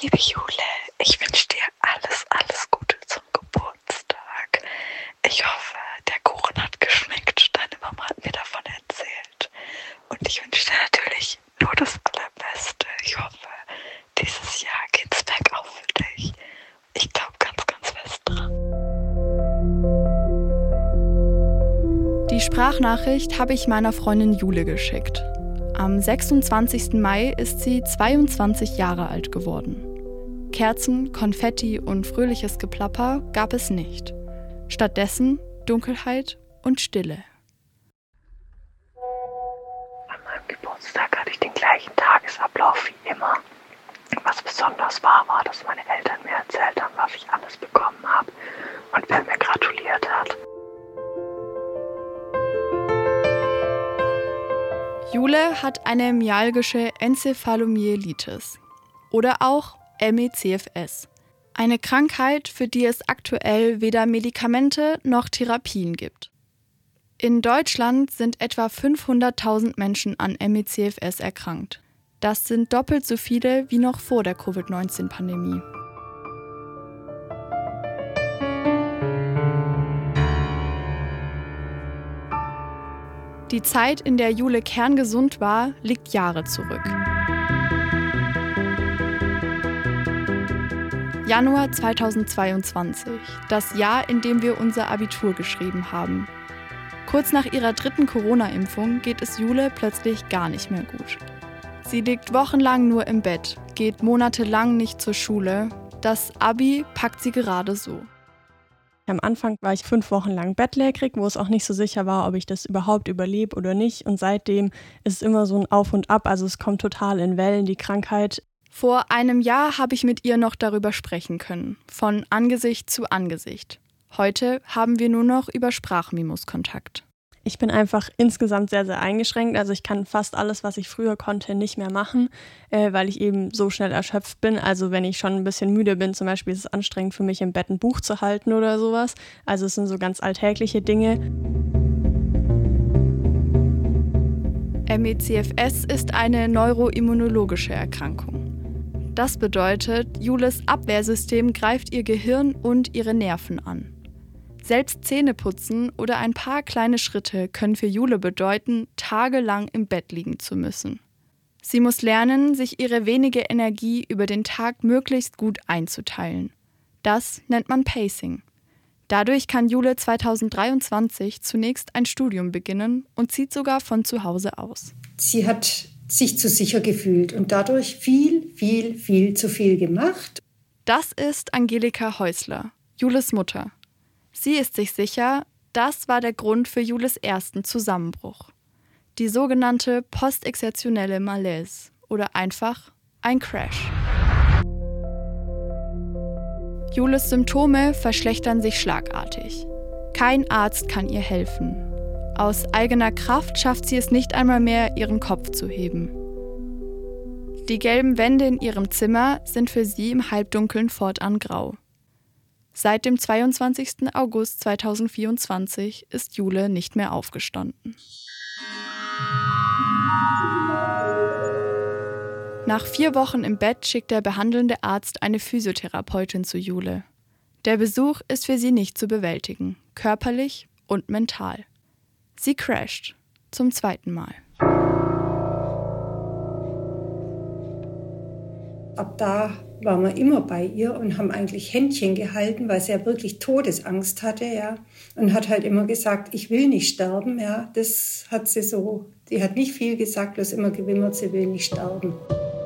Liebe Jule, ich wünsche dir alles, alles Gute zum Geburtstag. Ich hoffe, der Kuchen hat geschmeckt. Deine Mama hat mir davon erzählt. Und ich wünsche dir natürlich nur das Allerbeste. Ich hoffe, dieses Jahr geht's bergauf für dich. Ich glaube ganz, ganz fest dran. Die Sprachnachricht habe ich meiner Freundin Jule geschickt. Am 26. Mai ist sie 22 Jahre alt geworden. Kerzen, Konfetti und fröhliches Geplapper gab es nicht. Stattdessen Dunkelheit und Stille. An meinem Geburtstag hatte ich den gleichen Tagesablauf wie immer. Was besonders war, dass meine Eltern mir erzählt haben, was ich alles bekommen habe und wer mir gratuliert hat. Jule hat eine myalgische Enzephalomyelitis oder auch ME/CFS. Eine Krankheit, für die es aktuell weder Medikamente noch Therapien gibt. In Deutschland sind etwa 500.000 Menschen an ME/CFS erkrankt. Das sind doppelt so viele wie noch vor der Covid-19-Pandemie. Die Zeit, in der Jule kerngesund war, liegt Jahre zurück. Januar 2022, das Jahr, in dem wir unser Abitur geschrieben haben. Kurz nach ihrer 3. Corona-Impfung geht es Jule plötzlich gar nicht mehr gut. Sie liegt wochenlang nur im Bett, geht monatelang nicht zur Schule. Das Abi packt sie gerade so. Am Anfang war ich 5 Wochen lang bettlägerig, wo es auch nicht so sicher war, ob ich das überhaupt überlebe oder nicht. Und seitdem ist es immer so ein Auf und Ab, also es kommt total in Wellen, die Krankheit. Vor einem Jahr habe ich mit ihr noch darüber sprechen können, von Angesicht zu Angesicht. Heute haben wir nur noch über Sprachmemos Kontakt. Ich bin einfach insgesamt sehr, sehr eingeschränkt. Also ich kann fast alles, was ich früher konnte, nicht mehr machen, weil ich eben so schnell erschöpft bin. Also wenn ich schon ein bisschen müde bin, zum Beispiel ist es anstrengend für mich, im Bett ein Buch zu halten oder sowas. Also es sind so ganz alltägliche Dinge. ME/CFS ist eine neuroimmunologische Erkrankung. Das bedeutet, Jules Abwehrsystem greift ihr Gehirn und ihre Nerven an. Selbst Zähneputzen oder ein paar kleine Schritte können für Jule bedeuten, tagelang im Bett liegen zu müssen. Sie muss lernen, sich ihre wenige Energie über den Tag möglichst gut einzuteilen. Das nennt man Pacing. Dadurch kann Jule 2023 zunächst ein Studium beginnen und zieht sogar von zu Hause aus. Sie hat sich zu sicher gefühlt und dadurch viel zu viel gemacht. Das ist Angelika Häusler, Jules Mutter. Sie ist sich sicher, das war der Grund für Jules ersten Zusammenbruch. Die sogenannte postexertionelle Malaise oder einfach ein Crash. Jules Symptome verschlechtern sich schlagartig. Kein Arzt kann ihr helfen. Aus eigener Kraft schafft sie es nicht einmal mehr, ihren Kopf zu heben. Die gelben Wände in ihrem Zimmer sind für sie im Halbdunkeln fortan grau. Seit dem 22. August 2024 ist Jule nicht mehr aufgestanden. Nach 4 Wochen im Bett schickt der behandelnde Arzt eine Physiotherapeutin zu Jule. Der Besuch ist für sie nicht zu bewältigen, körperlich und mental. Sie crasht zum 2. Mal. Ab da waren wir immer bei ihr und haben eigentlich Händchen gehalten, weil sie ja wirklich Todesangst hatte, ja. Und hat halt immer gesagt, ich will nicht sterben, ja. Das hat sie so, die hat nicht viel gesagt, bloß immer gewimmert, sie will nicht sterben.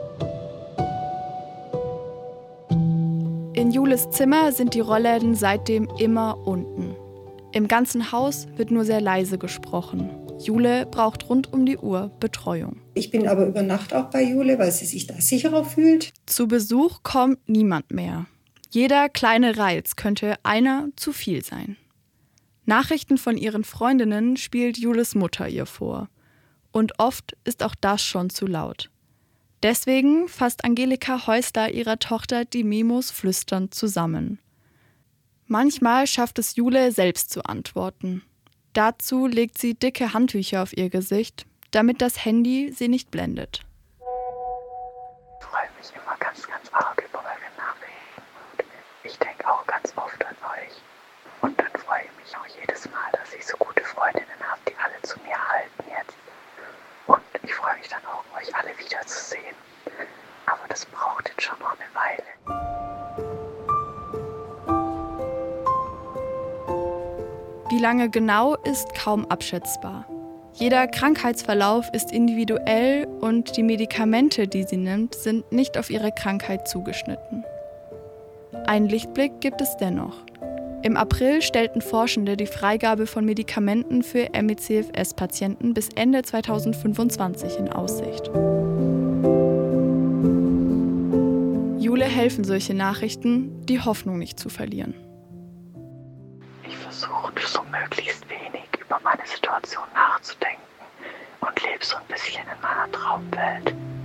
In Jules Zimmer sind die Rollläden seitdem immer unten. Im ganzen Haus wird nur sehr leise gesprochen. Jule braucht rund um die Uhr Betreuung. Ich bin aber über Nacht auch bei Jule, weil sie sich da sicherer fühlt. Zu Besuch kommt niemand mehr. Jeder kleine Reiz könnte einer zu viel sein. Nachrichten von ihren Freundinnen spielt Jules Mutter ihr vor. Und oft ist auch das schon zu laut. Deswegen fasst Angelika Häusler ihrer Tochter die Memos flüsternd zusammen. Manchmal schafft es Jule selbst zu antworten. Dazu legt sie dicke Handtücher auf ihr Gesicht, damit das Handy sie nicht blendet. Ich freue mich immer ganz, ganz arg über wiederzusehen. Aber das braucht jetzt schon noch eine Weile. Wie lange genau, ist kaum abschätzbar. Jeder Krankheitsverlauf ist individuell und die Medikamente, die sie nimmt, sind nicht auf ihre Krankheit zugeschnitten. Einen Lichtblick gibt es dennoch. Im April stellten Forschende die Freigabe von Medikamenten für ME/CFS-Patienten bis Ende 2025 in Aussicht. Jule helfen solche Nachrichten, die Hoffnung nicht zu verlieren. Ich versuche so möglichst wenig über meine Situation nachzudenken und lebe so ein bisschen in meiner Traumwelt.